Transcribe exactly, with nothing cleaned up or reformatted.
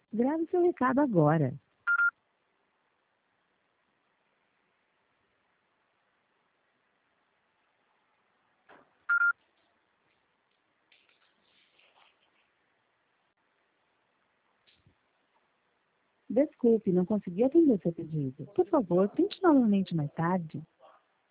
Grave seu recado agora. Desculpe, não consegui atender seu pedido. Por favor, tente novamente mais tarde.